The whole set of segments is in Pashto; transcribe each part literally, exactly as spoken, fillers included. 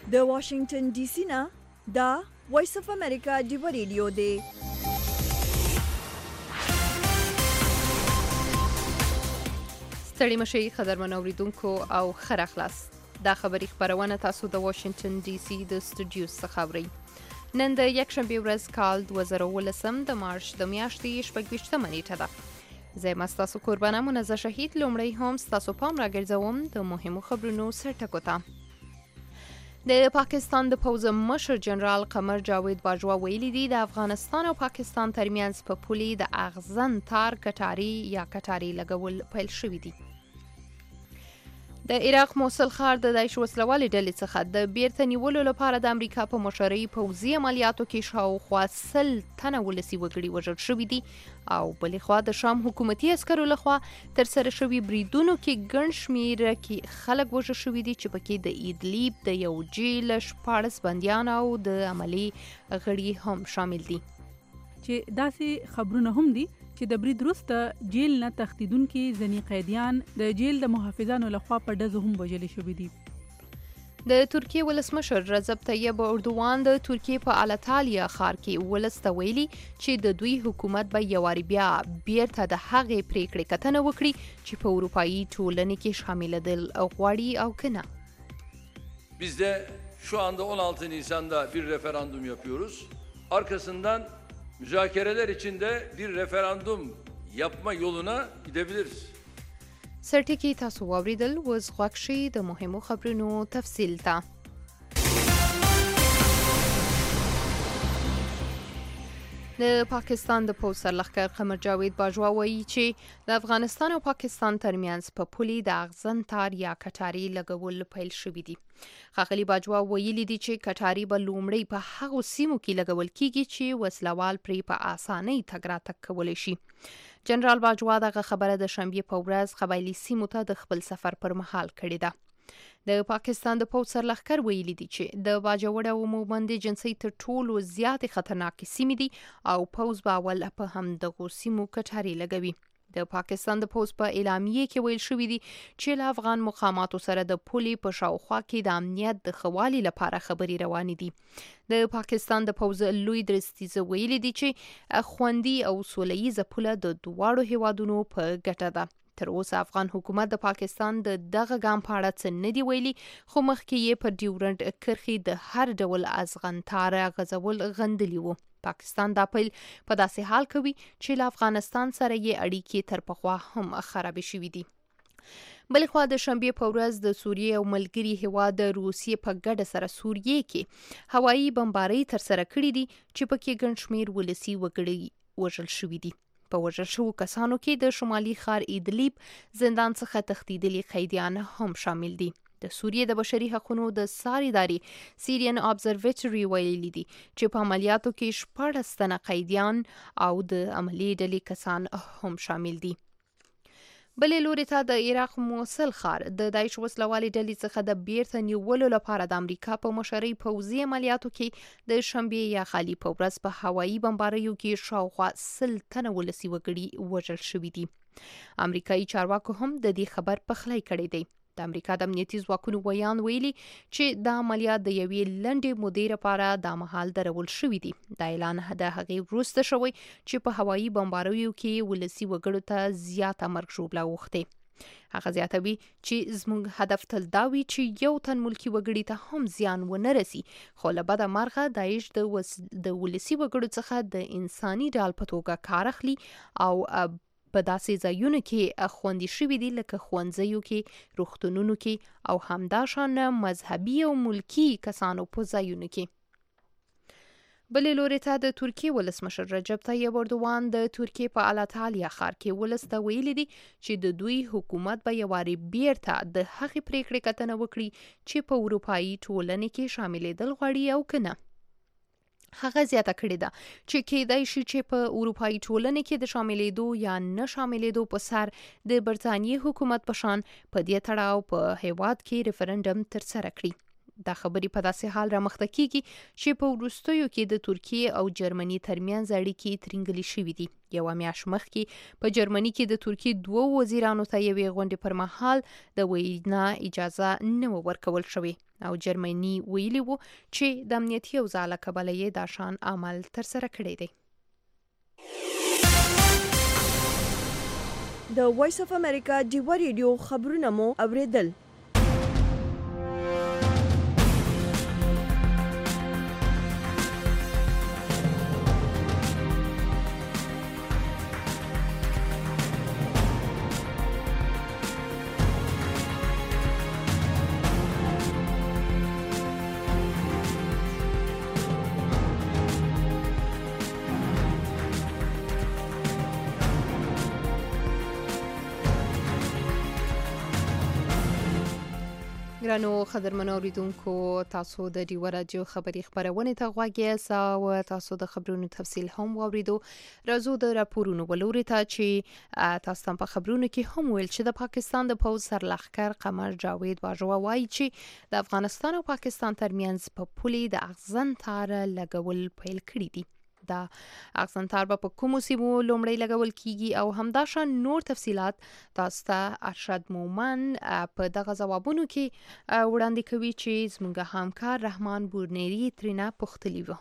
د واشنگټن ډي سي نه دا وایس اف امریکا دی ریډیو دی. ستړي مشي قدرمن اوریدونکو او خیر اخلاص. دا خبری خبرونه تاسو د واشنگټن ډي سي د سټوډیو څخه اورئ. نن د یکشنبه ورځ کال دوه زره ولسم د مارچ د میاشتې شپږ ویشتمه نیټه ده. زه یم ستاسو قربانه منزه شهید. لومړی هم ستاسو پام راګرځوم د مهمو خبرونو سرټکو ته. د پاکستان د پوځ مشر جنرال قمر جاوید باجوا ویلي دي د افغانستان او پاکستان ترمنځ په پولي د اغزن تار کټاری یا کټاری لګول پیل شوی دي. د عراق موصل ښار د داعش وسلوالې ډلې څخه د بیرته نیولو لپاره د امریکا په مشرۍ پوځي عملیاتو کې شاوخوا سل تنه ولسي وګړي وژل شوي دي او بلې خوا د شام حکومتي عسکرو لخوا ترسره شوي بریدونو کې ګڼ شمېره کې خلک وژل شوي دي چې پکې د ایدلیب د یو جیل شپاړس بندیان او د عملي غړي هم شامل دي. چې داسې خبرونه هم دي چې د برید وروسته جیل نه تښتیدونکي ځینې قیدیان د جیل د محافظانو لخوا په ډزو هم وژل شوي دي. د ترکیې ولسمشر رجب طیب اردوغان د ترکیې په الاتالیا ښار کې ولس ته ویلي چې د دوی حکومت به یواري بیا بیرته د هغې پریکړې کتنه وکړي چې په اروپایي ټولنې کې شاملېدل غواړي او که نه. Biz de şu anda on altı Nisan'da bir referandum yapıyoruz. Arkasından müzakereler içinde bir referandum yapma yoluna gidebiliriz. سرټکی تاسو واوریدل. وز غوښ شي د مهمو خبرونو تفصیل ته. د پاکستان د پوځ سرلښکر قمر جاوید باجوا وایي چې د افغانستان او پاکستان ترمنځ په پولي د اغزن تار یا کټاری لګول پیل شوی دي. ښاغلي باجوا ویلي دي چې کټاری به لومړی په هغو سیمو کې لګول کیږي چې وسلوال پرې په اسانۍ تګ راتګ کولی شي. جنرال باجوا دغه خبره د شنبې په ورځ قبایلي سیمو ته د خپل سفر پر مهال کړې ده. د پاکستان د پوځ سرلښکر ویلي دي چې د باجوړ او مومندې جنسي تر ټولو زیاتې خطرناکې سیمې دي او پوځ به اول په همدغو سیمو کټاري لګوي. د پاکستان د پوځ په اعلامیه کې ویل شوی دي چې له افغان مقاماتو سره د پولي په شاوخوا کې د امنیت د خوالي لپاره خبري روانې دي. د پاکستان د پوځ لوی درستیزه ویلي دي چې خوندي او سولهییزه پوله د دواړو هیوادونو په ګټه ده. تر اوسه افغان حکومت د پاکستان د دغه ګام په اړه څه نه دی ویلي، خو مخکې یې پر ډیورنډ کرښې د هر ډول ازغنتاره غځول غندلي وو. پاکستان دا پیل په داسې حال کوي چې له افغانستان سره یې اړیکې تر پخوا هم خرابې شوي دي. بلې خوا د شنبې په ورځ د سوریې او ملګري هیواد د روسیې په ګډه سره سوریې کې هوایي بمبارۍ ترسره کړې دي چې پکې ګڼ شمېر ولسي وګړي وژل شوي دي. په وژل شوو کسانو کې د شمالي ښار ایدلیب زندان څخه تښتېدلي قیدیان هم شامل دي. د سوریې د بشري حقونو د څار ادارې سیرین ابزرویټري ویلي دي چې په عملیاتو کې شپاړس تنه قیدیان او د عملي ډلې کسان هم شامل دي. بلې لوري ته د عراق موصل ښار د داعش وسلوالې ډلې څخه د بیرته نیولو لپاره د امریکا په مشرۍ پوځي عملیاتو کې د شنبې یا خالي په ورځ په هوایي بمباریو کې شاوخوا سل تنه ولسي وګړي وژل شوي دي. امریکایي چارواکو هم د دې خبر پخلی کړی دی. د امریکا د امنیتي ځواکونو ویان ویلي چې دا عملیات د یوې لنډې مودې لپاره دا مهال درول شوي دي. دا اعلان د هغې وروسته شوی چې په هوایي بمباریو کې ولسي وګړو ته زیاته مرګ ژوبله اوښتې. هغه زیاتوي چې زموږ هدف تل دا وي چې یو تن ملکي وګړي ته هم زیان ونه رسي، خو له بده مرغه داعش د وس... د ولسي وګړو څخه د انساني ډال په توګه کار اخلي او په داسې ځایونو کې خوندي شوي دي لکه ښوونځیو کې، روغتونونو کې او همداشان مذهبي او ملکي کسانو په ځایونو کې. بلې لوري ته د ترکیې ولسمشر رجب طیب اردوغان د ترکیې په الاتالیا ښار کې ولس ته ویلي دي چې د دوی حکومت به یواري بیرته د هغې پریکړې کتنه وکړي چې په اروپایي ټولنې کې شاملېدل غواړي او که نه. هغه زیاته کړې ده چې کېدای شي چې په اروپایي ټولنې کې د شاملېدو یا نه شاملېدو په سر د برتانیې حکومت په شان په دې تړاو په هیواد کې ریفرنډم ترسره کړي. دا خبرې په داسې حال رامخته کیږي چې په وروستیو کې د ترکیې او جرمني ترمنځ اړیکې ترینګلې شوې دي. یوه میاشت مخکې په جرمني کې د ترکیې دوو وزیرانو ته یوې غونډې پر مهال د وینا اجازه نه و ورکول شوې او جرمني ویلي وو چې د امنیتي اوضاع له کبله یې دا شان عمل ترسره کړی دی. د وایس اف امریکا ډیوا ریډیو خبرونه مو اوریدل. ګرانو قدرمنو اوریدونکو، تاسو د ډیوا راډیو خبري خبرونه ته غوږ یاست او تاسو د خبرونو تفصیل هم واوریدو. راځو د راپورونو ولوري ته چې تاسو په خبرونو کې هم ویل چې د پاکستان د پوځ سرلښکر قمر جاوید باجوا وایي چې د افغانستان او پاکستان ترمنځ په پولي د اغزن تار لګول پیل کړی دي. دا اغزن تار به په کومو سیمو لومړی لګول کیږي او همداشان نور تفصيلات تاسو ته ارشد مومن په دغه ځوابونو کې وړاندې کوي چې زموږ همکار رحمان بورنيري ترنه پختلی و.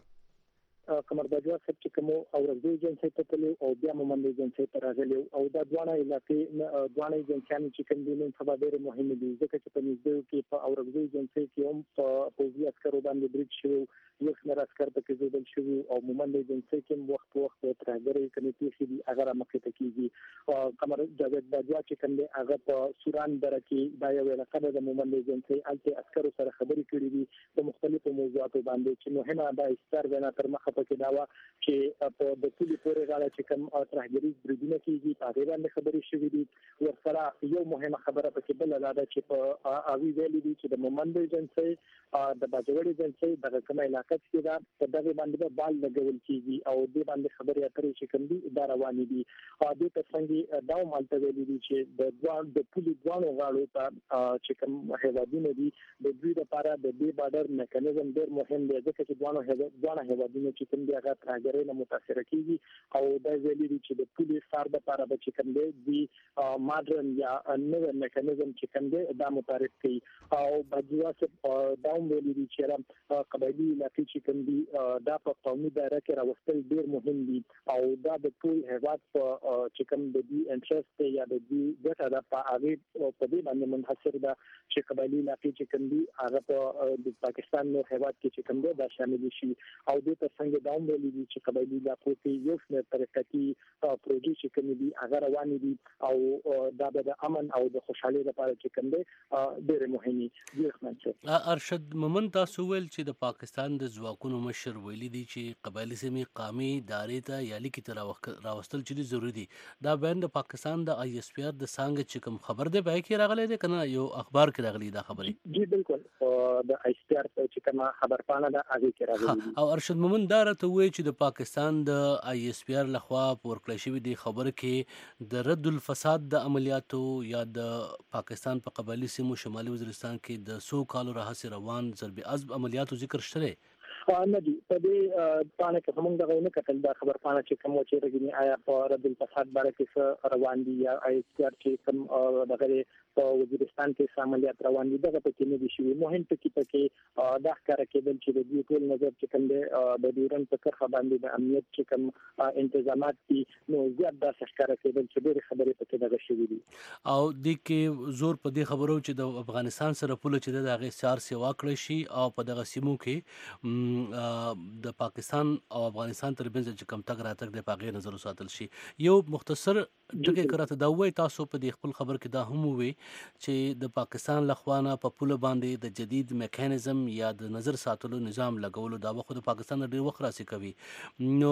قمر باجوا صاحب چې کوم اورګو ایجنسی ته تلو او بیا مومند ایجنسی ته راغلی او دا ځوانه علاقې ځوانه ایجنسیانو چې کوم دي نن سبا ډېر مهم دي ځکه چې په نږدې کې په اورګو ایجنسی کې هم په پوځي عسکرو باندې برید شوی، یو څنګه عسكر پکې زیدل شوی او مومند ایجنسی کې وخت په وخت ترګري کمیټې چې دي هغه مخې ته کیږي. قمر جاوید باجوا چې کوم دی هغه په سوران دره کې دا یو علاقه د مومند ایجنسی الته عسکرو سره خبرې کړې دي په مختلفو موضوعاتو باندې چې مهمه دا استار بنا تر مخه پکې دا و چې په د ټولي پورې راځي چې کوم ترګري بریدونه کیږي په هغه باندې خبرې شوې دي. ورسره یو مهمه خبره پکې بل دا ده چې په اوی ویلي دي چې د مومند ایجنسی د باجوړ ایجنسی د کومه علاقه چې دا په دغه باندې بال لګول کیږي او د باندې خبرې اترې چې کوم دي دا روان دي. او د ترڅنګ دا مالته ویلي دي چې د ځوان د پولي ځوانو غاړو ته چې کوم هیوادونه دي د دوی لپاره د دې بارډر میکانیزم ډېر مهم دی ځکه چې ځوانو ځوانه هیوادونه چې کوم دي هغه ترګري نه متاثر کیږي او دا ویلي دي چې د پولي سار لپاره به چې کوم دی د ماډرن یا نوو میکانیزم چې کوم دی دا متعارف کوي. او باجوا چې دا ویلي دي چې قبایلی علاقې چې کوم دي دا په قومي دایره کې راوستل ډېر مهم دي او دا د ټول هیواد په چې کوم د دې انټرست یا د دې ګټه د په هغه په دې باندې منحصر ده چې قبایلی علاقې چې کوم دي هغه په د پاکستان نور هیواد کې چې کوم دی دا شامل شي. او د ترڅنګ دا ویلي دي چې قبایلی علاقو کې یو څه طریقتي پروژې چې کوم دي هغه روان دي او دا د امن او د خوشحالۍ لپاره چې کوم دی ډېر مهمه دي. ارشد مومن تاسو ویل چې د پاکستان د ځواکونو مشر ویلي دي چې قبایلی سیمې قومي ادارې ته یا لیکي ته راوستل چې ضروري دي. دا بیان د پاکستان د آی اس پی آر د څنګه چې کوم خبر دی پای کې راغلی دی کنه یو اخبار کې راغلی دا خبرې؟ جی بالکل د آی اس پی آر چې کوم خبر پانه دا هغه کې راغلی. او ارشد مومن دا راته وایي چې د پاکستان د آی اس پی آر لخوا ورکړل شوی دی خبر کې د رد الفساد د عملیاتو یا د پاکستان په قبایلی سیمو شمالي وزیرستان کې د سو کالو راهیسې روان ضرب عضب عملیاتو ذکر شته نه دي. په دې پانه کې هم دغه نه کتل دا خبر پانه چې کوم چې رګنی آیا په رد الفساد باره کې روان دي یا آی اس پی آر چې کوم دغه په وزیرستان کې عملیات روان دي دغه پکې نه دي شوي. مهم ټکی پکې دا ښکاره کېدل چې د دې ټول نظر چې کوم دی د ډیورن په کرښه باندې د امنیت چې کوم انتظامات دي نو زیات دا ښکاره کېدل چې ډېرې خبرې پکې دغه شوي دي. او د کې زور په دې خبرو چې د افغانستان سره پوله چې د هغې سار سیوا کړی شي او په دغه سیمو کې د پاکستان او افغانستان ترمنځ چې کوم تګ راتګ د پاغې نظر وساتل شي. یو مختصر ټکی کراته دا وایي تاسو په دې خپل خبر کې دا هم وایي چې د پاکستان لخوانه په پوله باندې د جدید میکانیزم یا د نظر ساتلو نظام لګولو دا وخت د پاکستان ډېر وخت راسي کوي. نو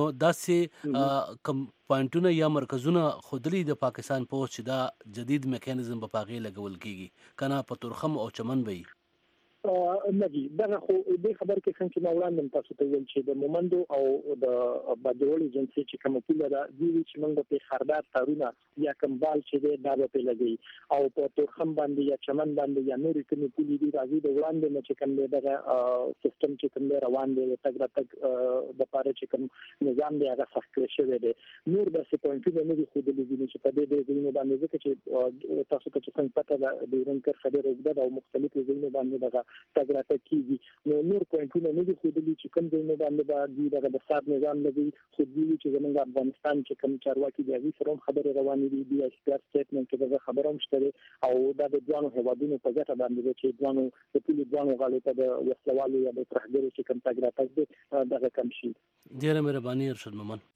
داسې کم پوینټونه یا مرکزونه خودلی د پاکستان پوسټ چې دا جدید میکانیزم په پاغې لګول کیږي کنه په تورخم او چمن وي؟ نګي دغه خو د خبر کې څنګه چې وړاندې تاسو ته ویل چې د مومندو او د باجوړ ایجنسی چې کوم پوله دا دی چې موږ په خردار تارونه یا کمبال چې دا په لګي او په تورخم باندې یا چمن باندې یا نورې کومې پولې دي راځي د وړاندې نه چې کوم دغه سیستم چې کوم روان دی تګ راتګ د پاره چې کوم نظام دی هغه سخت شوی دی نور د سپورټونو نه دي خو د لیدل چې په دې ځینو باندې ځکه چې تاسو ته څنګه پته ده د رنګر خبره وګړه او مختلفو ځینو باندې دغه تګ راتګ کیږي نو نور پوینټونه نه دي خو د چې کوم ځینو باندې باندې دغه د سات نظام نه دي خو دې چې زمونږ افغانستان چې کوم چارواکي دی سره خبره روانې دي د ایکسپرت سټیټمنټ کې دغه خبره هم شته او دا د ځوانو هوادونو په ګټه باندې چې ځوانو د ټولو ځوانو غاړې ته د وسلوالو یا د ترهګرو چې کوم تګ راتګ دی دغه کم شي ډیره مهرباني ارشد مومن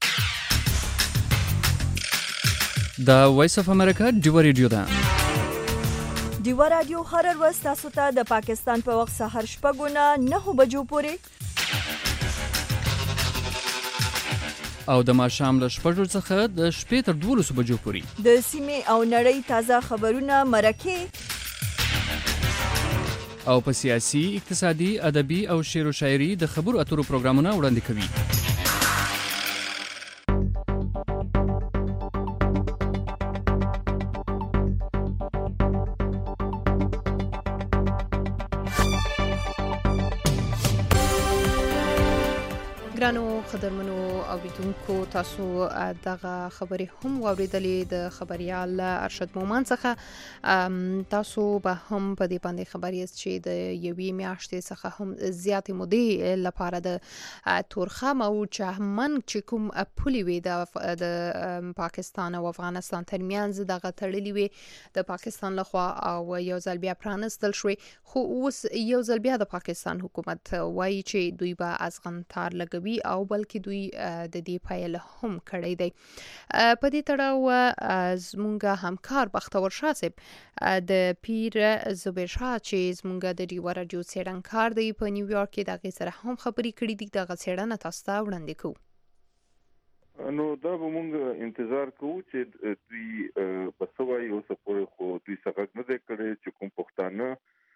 دا وایس اف امریکا ډیو ریډیو ده ډیو رادیو هر ورځ تاسو ته د پاکستان په وخت سحر شپږ نه نه بجو پورې او د ماښام له شپږو څخه د شپې تر دولسو بجو پورې د سیمې او نړۍ تازه خبرونه مرکه او په سیاسي اقتصادي ادبي او شعر او شاعري د خبرو اترو پروګرامونه وړاندې کوي ګرانو قدرمنو اوریدونکو تاسو دغه خبرې هم واوریدلې د خبريال ارشد مومن څخه تاسو به هم په دې باندې خبر یاست چې د یوې میاشتې څخه هم زیاتې مودې لپاره د تورخم او چهمن چې کوم پولي وي د پاکستان او افغانستان ترمنځ دغه تړلې وي د پاکستان لخوا او یو ځل بیا پرانستل شوی خو اوس یو ځل بیا د پاکستان حکومت وایي چې دوی به ازغنتار لګوي او بلکې دوی د دې پایل هم کړی دی په دې تړاو زمونږ همکار بختور شاه صاحب د پیر زبیر شاه چې زمونږ د ډیو رادیو څېړنکار دی په نیویارک کې دغه سره هم خبرې کړې دي دغه څېړنه تاسو ته وړاندې کوو نو دا به موږ انتظار کوو چې دوی بسوي او سپورې خو دوی څنګه نه دی کړی چې کوم پښتانه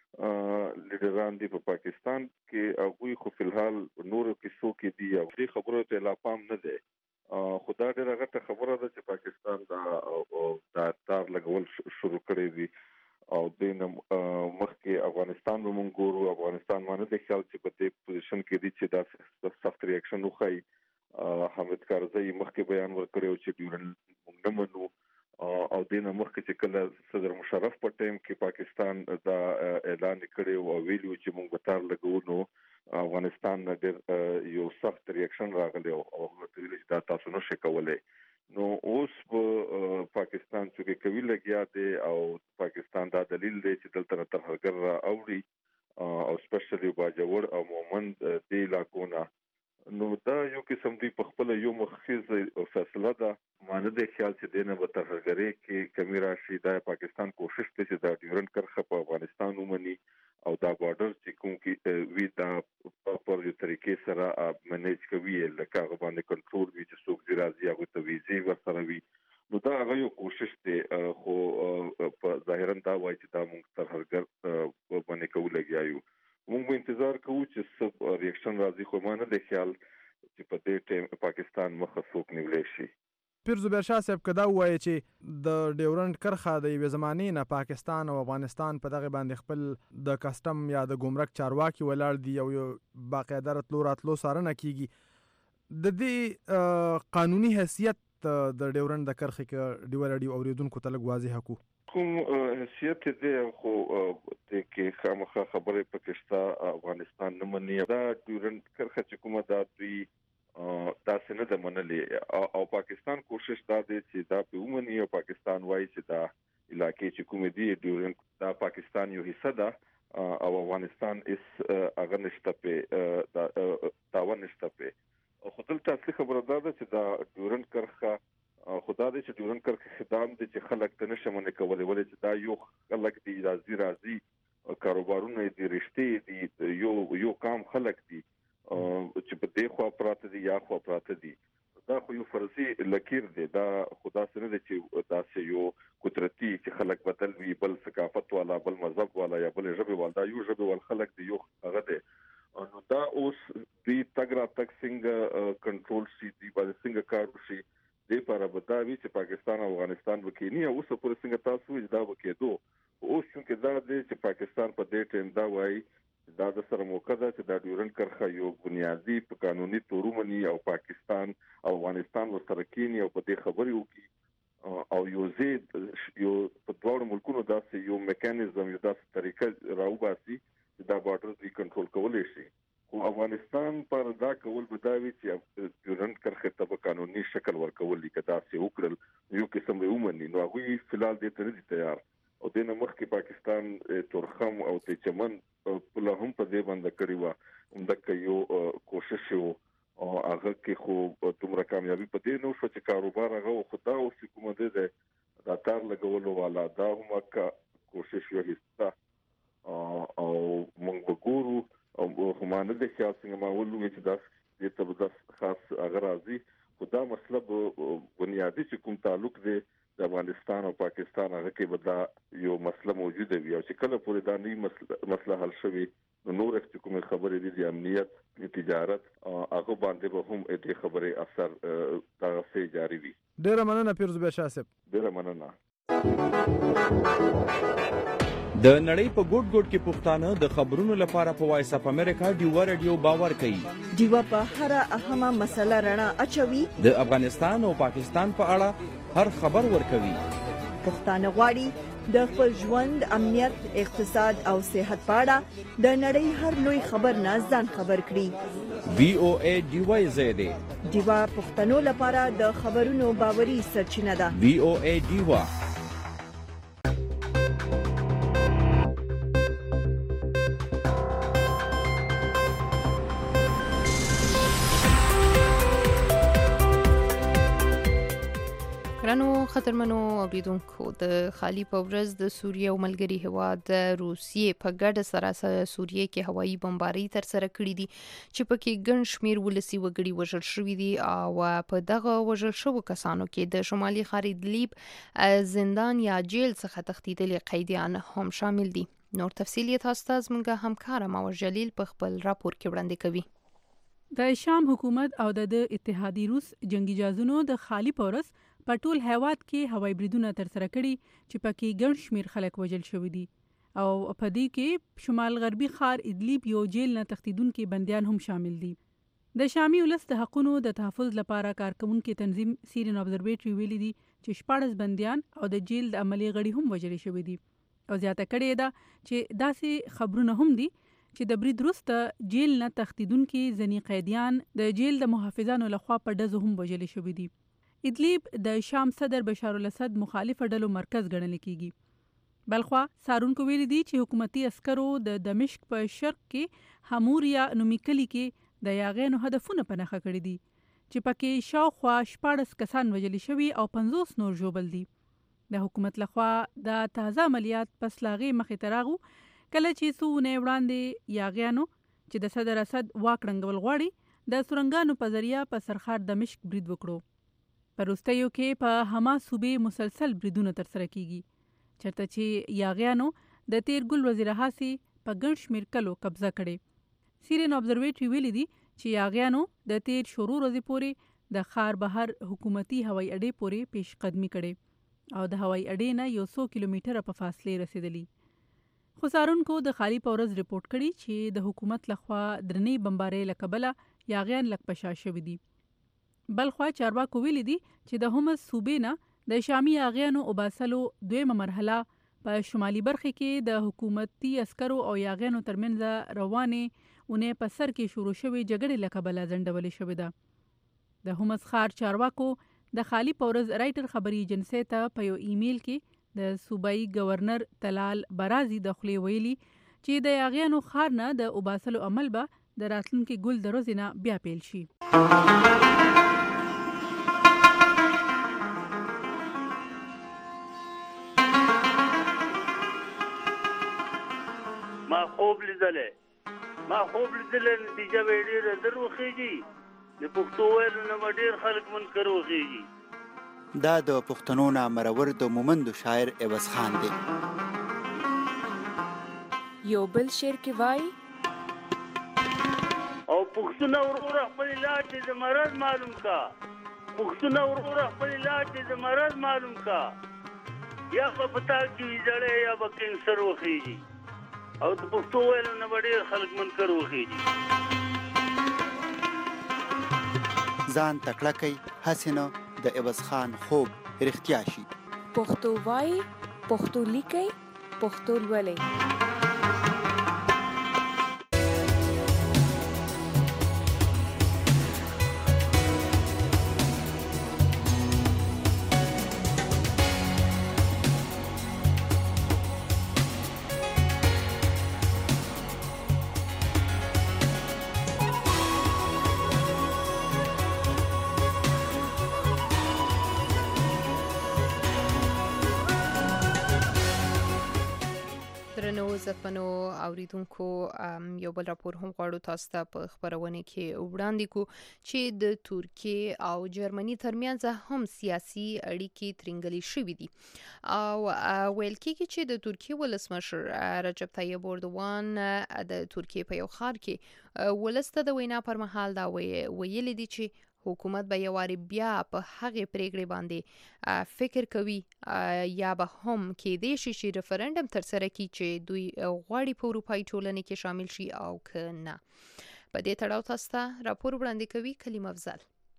لیډران دی په پا پاکستان کې هغه خو فلحال نورو کیسو کې دی او دې خبرو ته لا پام نه دی خدا دې راغته خبره ده چې پاکستان دا دا تار لګول شروع کړی دی او د مخکې افغانستان به مونږ ګورو افغانستان باندې د خیال چې په دې پوزیشن کې دی چې دا سخت ریاکشن وخی حامد کارزی مخکې بیان ورکړی چې ډیورن مونږ نه منو او دینه مخکې چې کله صدر مشرف په ټیم کې پاکستان دا اعلان کړی او ویلو چې موږ به تار لګو نو افغانستان ډېر یو سخت ریاکشن راغلی او هغه ویل چې دا تاسو نشئ کولای نو اوس په پاکستان چې کوي لګیا دی او پاکستان دا دلیل دی چې دلته ترهګر را اوړي او سپیشلی باجوړ او مومند دی علاقونه نو دا یو قسم دی په خپل یو مخخیز فیصله ده مانه د خیال چې دینه به ترهګری کې کمی راشي دا پاکستان کوشش کوي چې دا ډیورن کرخه په افغانستان ومني او دا بارډر چې کوم کې وی دا په یو طریقې سره منیج کوي لکه هغه باندې کنټرول وي چې څوک دی راځي هغه ته ویزې ورسره وي نو دا هغه یو کوشش دی خو په ظاهرا دا وایي چې دا موږ ترهګر باندې کوو لګیایو موږ انتظار کوو چې سب ریاکشن راځي خو مانه د خیال چې په دې ټیم پاکستان مخه څوک نیولې شي پیر زبیر شاه صاحب کدا وایي چې د ډیورنډ کرخه د یوې زمانې نه پاکستان او افغانستان په دغه باندې خپل د کسټم یا د ګمرک چارواکي ولاړ دي او یو باقاعده راتلو راتلو څارنه کیږي د دې قانوني حیثیت د ډیورنډ د کرخه کې ډیو رادیو اوریدونکو ته لږ واضح کو کوم حیثیت دې خو د کې خامخا خبره پکښتا افغانستان نه مني دا ډیورنډ کرخه چې کومه دا دوی دا څنګه د منلې او پاکستان کوشش دا دی چې دا په ومني او پاکستان وایي چې دا علاقې چې کوم دي ډیورنډ دا پاکستان یو حصہ ده او افغانستان اس اگر نشته په دا تاوان نشته په خو دلته اصلي خبره دا ده چې دا ډیورنډ کرخه خدا دې چې ډیورنډ کرخه خدام دي چې خلک ته نشمنه کولای ولې چې دا یو خلک دي راځي راځي کاروبارونه دي رښتې دي یو یو کام خلک دي چې په دې خوا پراته دي یا خوا پراته دي دا خو یو فرضي لکیر دی دا خدا سره دی چې دا سه یو قدرتي چې خلک بدل وي بل ثقافت والا بل مذهب والا یا بل ژبه والا یو ژبه ول خلک خلک دی یو هغه دی نو دا اوس دی تګرا تک څنګه کنټرول شي دی باندې څنګه کار وشي د لپاره بداوی چې پاکستان او افغانستان وکینی اوس په څنګه تاسو دا وکېدو اوس چې دا د چې پاکستان په دې ټیم دا وایي دا د سره موقع ده چې دا ډیورنډ کرښه یو بنیادی په قانوني تورمنی او پاکستان او افغانستان ورسره کینی او په دې خبرې وکړي او یو زید یو په دوه ملکونو داسې یو میکانیزم یو داسې طریقه راوباسي چې دا بارډر دی کنټرول کولای شي او افغانستان پر دا کول بداوی چې ډیورنډ کرښه ته په قانوني شکل ورکول لیکدا سي وکړل یو قسم به ومني نو هغه فلال دې ته نه تیار او د نمخ کې پاکستان تورخم او ته چمن په له هم په دې باندې کړی و همدغه یو کوشش وو او هغه کې خو تمره کامیابی په دې نو شو چې کاروبار هغه خدا او حکومت دې دا تار لګولو والا دا هم کا کوشش یو حصہ او موږ وګورو او همانه د خیال څنګه ما ولوي چې دا د تبدیل خاص اغراضي خدا مطلب بنیادی چې کوم تعلق دی د افغانستان او پاکستان هغه کې بدا یو مسله موجوده وي او چې کله پورې دا نه مسله حل شوي نو نور چې کوم خبرې دي د امنیت د تجارت هغه باندې به هم دې خبرې اثر تاسو جاری وي. ډیره مننه پیروز بیا شاه صاحب. ډیره مننه. د نړۍ په ګوټ ګوټ کې پښتانه د خبرونو لپاره په وایس اپ امریکا ډیوا رادیو باور کوي. ډیوا په هر اهمه مسله رڼا اچوي. د افغانستان او پاکستان په اړه هر خبر ورکوي. پښتانه غواړي د خپل ژوند، امنیت، اقتصاد او صحت په اړه د نړۍ هر لوی خبر نه ځان خبر کړي. وی او ای ډیوا زیاده ډیوا پښتنو لپاره د خبرونو باوري سرچینه ده. وی او ای ډیوا. ګرانو خطرمنو اوریدونکو، د خالی په ورځ د سوریه او ملګری هیواد روسیې په ګډه سره سوریه کې هوایي بمباري تر سره کړې دي چې پکې ګڼ شمیر ولسی وګړي وژل شوي دي او په دغه وژل شوو کسانو کې د شمالي ښار ادلیب زندان یا جیل څخه تښتېدلي قیدیان هم شامل دي. نور تفصیل یې تاسو ته زموږ همکار ماور جلیل په خپل راپور کې وړاندې کوي. د شام حکومت او د اتحادی روس جنگي جهازونو د خالی په ورځ په ټول هیواد کې هوایي بریدونه تر سره کړي چې پکې ګڼ شمیر خلک وژل شوي دي او په دې کې شمال غربي ښار ادلیب یو جیل نه تښتیدونکي بندیان هم شامل دي. د شامي ولس د حقونو د تحفظ لپاره کارکونکو تنظیم سیرین ابزرویټري ویلي دي چې شپږ بندیان او د جیل د عملی غړي هم وژل شوي دي او زیاته کړې ده چې داسې خبرونه هم دي چې د برید وروسته جیل نه تښتیدونکي ځینې قیدیان د جیل د محافظانو لخوا په ډزو هم وژل شوي دي. ادلیب د شام صدر بشار الاسد مخالف ډلو مرکز ګڼل کیږي. بلخوا سارونکو ویلي دي چې حکومتي عسکرو د دمشق په شرق کې حموریا نومي کلی کې د یاغینو هدفونه په نښه کړي دي چې پکې شاوخوا شپاړس کسان وژل شوي او پنځوس نور ژوبل دي. د حکومت لخوا د تازه عملیات پس لاغې مخې ته راغو کله چې څو ونې وړاندې یاغیانو چې د صدر اسد واک رنګول غواړي د سورنګانو په ذریعہ په سرخار دمشق برید وکړو. په وروستیو کې په حما صوبې مسلسل بریدونه تر سره کیږي چرته چې یاغیانو د تیر ګل وزیر حاسی په ګڼ شمیر کلو قبضه کړي. سیرین ابزرویټري ویلي دي چې یاغیانو د تیر شروع ورځې پورې د ښار بهر حکومتي هوایي اډې پورې پیش قدمي کړي او د هوایي اډې نه یو څو کیلومتره په فاصله رسیدلی. خو سارونکو د خالی په ورځ رپورټ کړي چې د حکومت لخوا درنې بمبارۍ له کبله یاغیان لږ پشا شوي دي. بلخوا چارواکو ویلي دي چې د همز صوبې نه د شامي یاغیانو وباسلو دویمه مرحله په شمالي برخه کې د حکومتي عسکرو او یاغیانو ترمنځ روانې اونې په سر کې شروع شوې جګړې له کبله ځنډولې شوې ده. د همز ښار چارواکو د خالی په ورځ رایټر خبري ایجنسی ته په یو ایمیل کې د صوبایي گورنر تلال برازي د خولې ویلي چې د یاغیانو ښار نه د وباسلو عمل به د راتلونکي ګل د ورځې نه بیا پیل شي. ما خوب لیدلې ما خوب لیدلې نتیجه به ډېره در وخیږي د پښتو ویلو نه به ډېر خلک منکر وخیږي. دا د پښتنو نه مرور د مومندو شاعر عوض خان دی. یو بل شعر کې وایي او پښتون ورور خپل علاج د مرض معلوم کا پښتون ورور خپل علاج د مرض معلوم کا یا په پتا کې ویځړې یا په کینسر وخیږي او د پښتو ویل نه ډېر خلک منکر وخیږي ځان تکړه کوي حسینه د عوض خان خوب رښتیا شي پښتو وایي پښتو لیکي پښتو لولي عزتمنو اوریدونکو یو بل راپور هم غواړو تاسو ته په خبرونه کې وړاندې کو چې د ترکیه او جرمني ترمنځ هم سیاسي اړیکې ترنګلې شوې دي او ویل کېږي چې د ترکیه ولسمشر رجب طیب اردوغان د ترکیه په یو ښار کې ولسته د وینا پر مهال دا ویلي دي چې حکومت به یواري بیا په هغه پریکړې باندې فکر کوي یا به هم کې د شي ریفرندم تر سره کی چې دوی غواړي په اروپאי ټولنه کې شامل شي او که نه. په دې تړاو تاسو ته راپور وړاندې کوي کلیم افضل.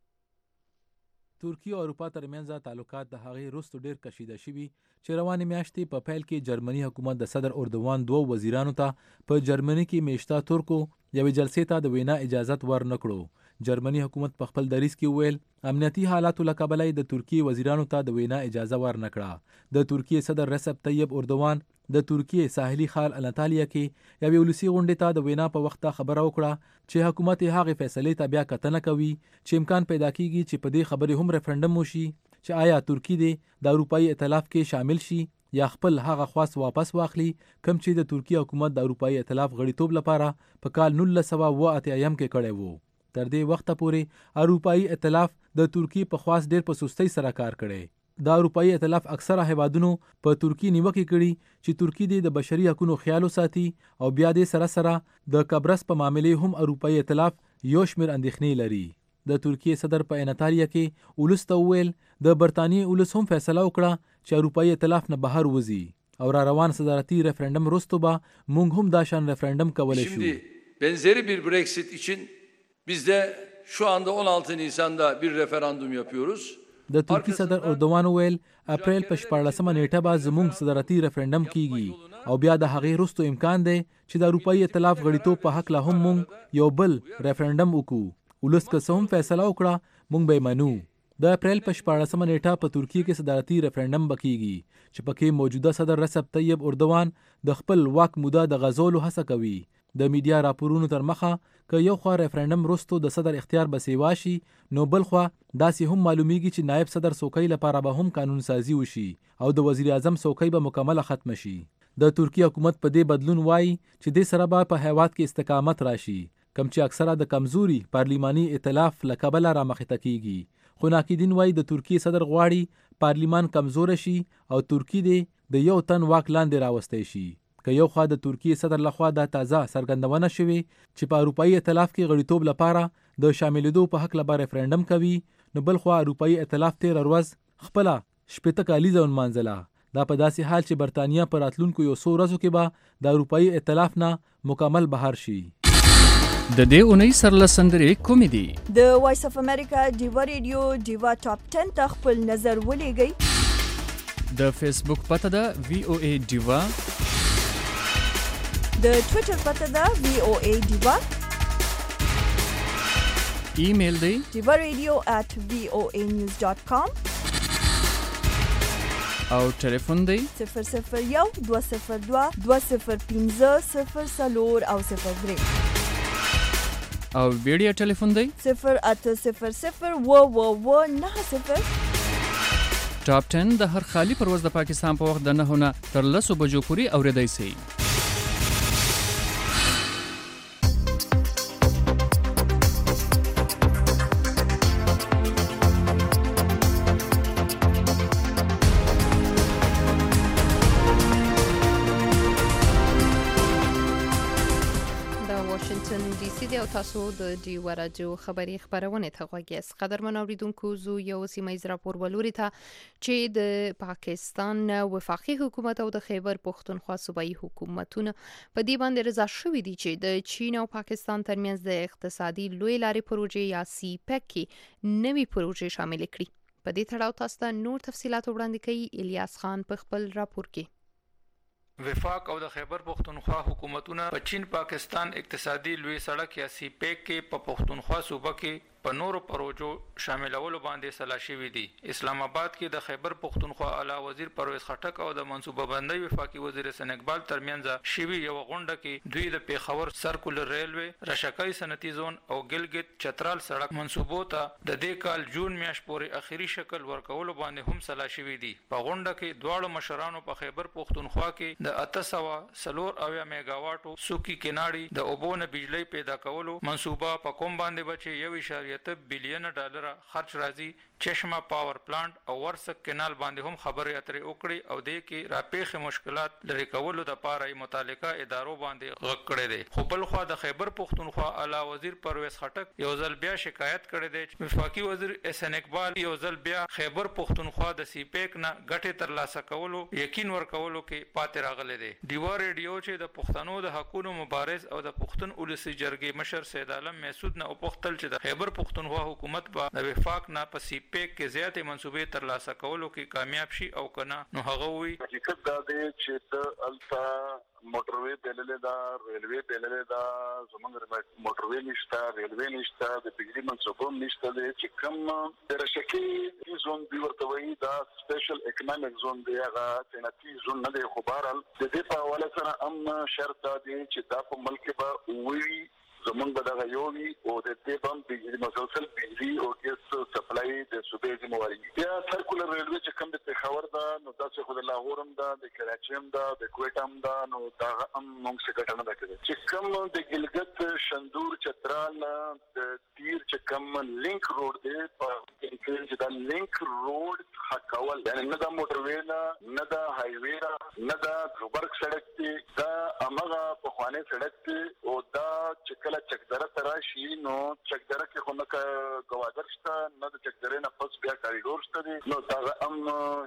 ترکیه او اروپا ترمنځ تعلقات د هغې وروسته ډېر کشیده شوي چې روانې میاشتې په پیل کې جرمني حکومت د صدر اردوغان دوه وزیرانو ته په جرمني کې میشته ترکو یوې جلسې ته د وینا اجازت ورنکړو. جرمني حکومت په خپل دریځ کې وویل امنیتي حالاتو له کبله د ترکیه وزیرانو ته د وینا اجازه ورنکړه. د ترکیه صدر رجب طیب اردوغان د ترکیه ساحلي ښار انطالیا کې یوې ولسي غونډې ته د وینا په وخت خبره وکړه چې حکومت یې هغې فیصلې ته بیا کتنه کوي چې امکان پیدا کیږي چې په دې خبرې هم ریفرندم وشي چې آیا ترکیه دې د اروپאי ائتلاف کې شامل شي یا خپل هغه خواست واپس واخلي کوم چې د ترکیه حکومت د اروپאי ائتلاف غړیتوب لپاره په کال نولس سوه اوه اتیا کې کړی وو. تر دې وخته پورې اروپאי ائتلاف د ترکیه په خواست ډېر په سستۍ سره کار کړی. د اروپאי ائتلاف اکثره هیوادونو په ترکیه نیوکې کړي چې ترکیه دې د بشري حقوقو خیال وساتي او بیا دې سره سره د قبرص په معاملې هم اروپאי ائتلاف یو شمېر اندېښنې لري. د ترکیه صدر په انطالیا کې ولس ته وویل د برتانیې ولس هم فیصله وکړه چې اروپאי ائتلاف نه بهر وځي او را روان صدارتي ریفرندم وروسته به موږ هم دا شان ریفرندم کولی شو. Benzeri bir Brexit için biz de şu anda on altı Nisan'da bir referandum yapıyoruz. د ترکیه صدر اردوغان ویل اپریل په شپاړلسمه نیټه به زموږ صدارتي ریفرندم کیږي او بیا د هغې وروسته امکان دی چې د اروپאי ائتلاف غړیتوب په هکله هم موږ یو بل ریفرندم وکړو. ولس که څه هم فیصله وکړه موږ به یې منو. د اپریل په شپاړلسمه نیټه په ترکیه کې صدارتي ریفرندم به کیږي چې پکې موجوده صدر رجب طیب اردوغان د خپل واک موده د غځولو هڅه کوي. د میډیا راپورونو تر مخه که یو خوا ریفرندم وروسته د صدر اختیار به سیوا شي نو بل خوا داسې هم معلومیږي چې نایب صدر څوکۍ لپاره به هم قانون سازي وشي او د وزیر اعظم څوکۍ به مکمله ختمه شي. د ترکیه حکومت په دې بدلون وایي چې دې سره به په هیواد کې استقامت راشي کوم چې اکثره د کمزوري پارلیماني ائتلاف له کبله رامخته کیږي. خو ناقدین وایي د ترکیه صدر غواړي پارلیمان کمزوره شي او ترکیه دې د یو تن واک لاندې راوستی شي. که یو خوا د ترکیه صدر لخوا دا تازه څرګندونه شوې چې په اروپאי ائتلاف کې غړیتوب لپاره د شاملېدو په حق لپاره ریفرندم کوي نو بل خوا اروپאי ائتلاف تېره ورځ خپله شپېته کالیزه ونمانځله. دا په داسې حال چې برتانیا په راتلونکو یو څو ورځو کې به د اروپאי ائتلاف نه مکمل بهر شي. د دې اونۍ سرلسندرې کومې دي؟ د وایس اف امریکا ډیوا ریډیو ډیوا ټاپ ټن ته خپل نظر ولېږئ. د فیسبوک پته ده وی او ای ډیوا. د ټویټر پته ده وی او ای ډیوا. ایمیل دی ډیوا ریډیو at وی او ای نیوز ډاټ کام. او ټلیفون دی صفر صفر یو دوه صفر دوه دوه صفر پنځه صفر څلور او صفر درې. او ویډیو ټلیفون دی صفر اته صفر صفر اوه اوه اوه نهه صفر. ټاپ ټن د هر خالی پرواز د پاکستان په وخت د نهو نه تر لسو بجو پورې اورېدای شئ. واشنگټن ډي سي دی او تاسو د ډي ورجو خبري خبرونه ته غوږیاست. قدرمن اوریدونکو زو یو سیمایي راپور ولوري ته چې د پاکستان وفاقي حکومت او د خیبر پختونخوا صوبایي حکومتونه په دې باندې رضا شوي دي چې د چین او پاکستان ترمنځ د اقتصادي لوی لارې پروژې یا سی پیک کې نوي پروژې شامل کړي. په دې تړاو تاسو ته نور تفصيلات وړاندې کوي الیاس خان په خپل راپور کې. وفاق او د خیبر پختونخوا حکومتونه په چین پاکستان اقتصادي لوی سړک یا سی پیک کې په پختونخوا صوبه کې په نورو پروژو شاملولو باندې سلا شوي دي. اسلام آباد کې د خیبر پختونخوا اعلی وزیر پرویز خټک او د منصوبه بندۍ وفاقي وزیر حسن اقبال ترمنځ شوي یو غونډه کې دوی د پیښور سرکولر ریلوی رشکای صنعتي زون او ګلګت چترال سړک منصوبو ته د دې کال جون میاشت پورې اخیری شکل ورکولو باندې هم سلا شوي دي. په غونډه کې دواړو مشرانو په خیبر پختونخوا کې د اته سوه سلور اویا میگاواټو سوکی کناړي د اوبو نه بجلی پیدا کولو منصوبه په کوم باندې بچي یو اشاریه بلین ډالر خرچ راځي. چشمه پاور پلانټ او ورسک کینال باندې هم خبرې اترې وکړي او د کې راپېښ مشکلات لري کولو د پاره متعلقه ادارو باندې غږ کړی دی. خو بل خو د خیبر پختونخوا اعلی وزیر پرویز خټک یو ځل بیا شکایت کړی دی چې وفاقي وزیر حسن اقبال یو ځل بیا خیبر پختونخوا د سی پیک نه ګټه ترلاسه کولو یقین ورکولو کې پاتې راغلی دی. دیوا ریډیو چې د پښتنو د حقوقو مبارز او د پښتون ولسی جرګې مشر سید عالم محسود نه وپوښتل چې د خیبر پختونخوا حکومت به د وفاق نه په سی پیک کې زیاتې منصوبې ترلاسه کولو کې کامیاب شي او کنه. نو هغه وی حقیقت دا دی چې د التا موټروي بللې دا ریلوي بللې دا زمونږ موټروي نشته ریلوي نشته د بجلی منصوبو نشته چې کوم د رشکی زون دی ورته وی دا سپیشل اکونومیک زون دی هغه صنعتي زون نه دی. خو بهرحال د دې په حواله سره هم شرط دا دی چې دا په ملک به وی زمونږ به دغه یو وي او د دې بم بجلی مسلسل بجلی او ګیس سپلای د صوبې ذمہواري. بیا سرکولر ریلوی چې کوم د پیښور ده نو داسې خو د لاهور هم ده د کراچي هم ده د کویټ هم ده نو دا هم موږ څه ګټه نه ده کړې. چې کوم د ګلګت شندور چترال د تیر چې کوم لینک روډ دی په کې چې دا لینک روډ حقول یعنی نه دا موټروي نه دا هایوي نه دا زوبرګ سړک دی دا امغه په خوانه سړک دی او دا چې چکدره تراشي نو چکدره کې خو نه گوادر شته نه د چکدره نه پس بیا کاریډور شته دي. نو دا هم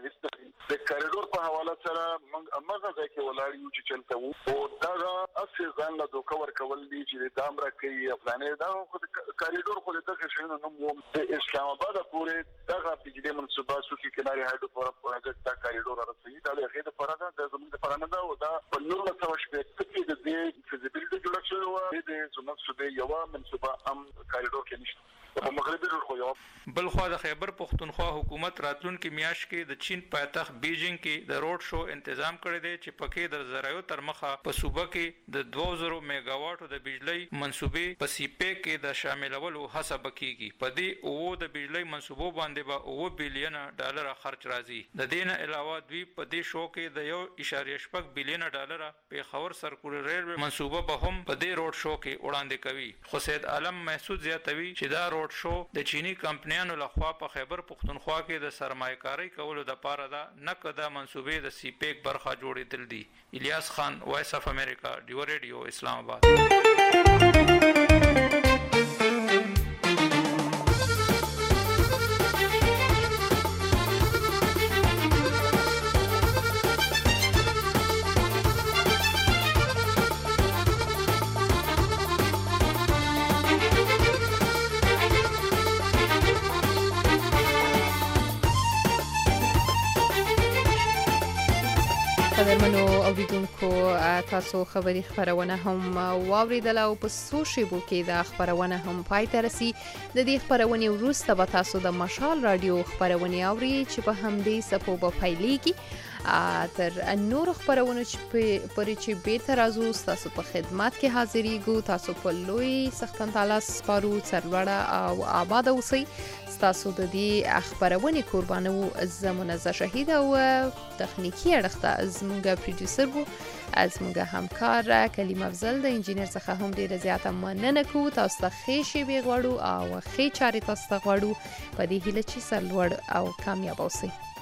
هیڅ د کاریډور په حواله سره موږ امغه ځای کې ولاړ یو چې چلته وو او دا اصل ځان له دوه کور کول دي چې د امر کوي افغانې دا خو کاریډور خو د شنو نوم وو د اسلام آباد پورې دغه بجلی منصوبه سوکی کناري هایډرو پروجیکټ دا کاریډور راځي دا له غیر پرانه د زموږ پرانه دا او دا په نور څه وشبه کې د دې فیزیبিলিټي جوړ شوی و د زموږ صوبې یو منصوبه هم کاریډور کې نشته. په مغربي جوړ خو یو بل خو د خیبر پختونخوا حکومت راتلونکي میاشت کې د چین پایتخت بیجینګ کې د روډ شو تنظیم کړی دی چې پکې د زراعو تر مخه په صوبه کې د دوه زره میگاواټو د بجلی منصوبې په سی پیک کې د شاملولو هڅه وکړي. په دې او د بجلی منصوبو باندې به او بلین ډالر خرچ راځي. د دې نه علاوه دوی په دې شو کې د یو اشاریه شپږ بلین ډالر پیښور سرکولر ریلوی منصوبه به هم په دې روډ شو کې وړاندې کوي. خو سید عالم محسود زیاتوي چې دا روډ شو د چینی کمپنیانو لخوا په خیبر پختونخوا کې د سرمایه‌کاري کولو د پاره دا نه کده منصوبې د سی پیک برخه جوړېدل دي. الیاس خان وایس اف امریکا ډیو ریډیو اسلام آباد. قدرمنو اوریدونکو تاسو خبري خبرونه هم واوریدل او په سوشيبو کې د خبرونه هم پای ته رسي. د دې خبرونه وروسته به تاسو د مشال رادیو خبرونه اوري چې په همدې سپو په پایليږي تر نور خبرونه چې پرې چې به ترازو تاسو په خدمت کې حاضرېږو. تاسو په لوی سختن تعالی سپارو سرلوړه او آباد اوسئ. تاسو د دې خبرونه قربانو زمونه شهید او تخنیکی اړخته زموږ پروډوسر وو زموږ همکار کلیم افضل د انجینر څخه هم ډیره زیاته مننه کوو. تاسو ته ښې شیبې غواړو او ښې چارې تاسو ته غواړو په دې هیله چې سرلوړ او کامیاب اوسئ.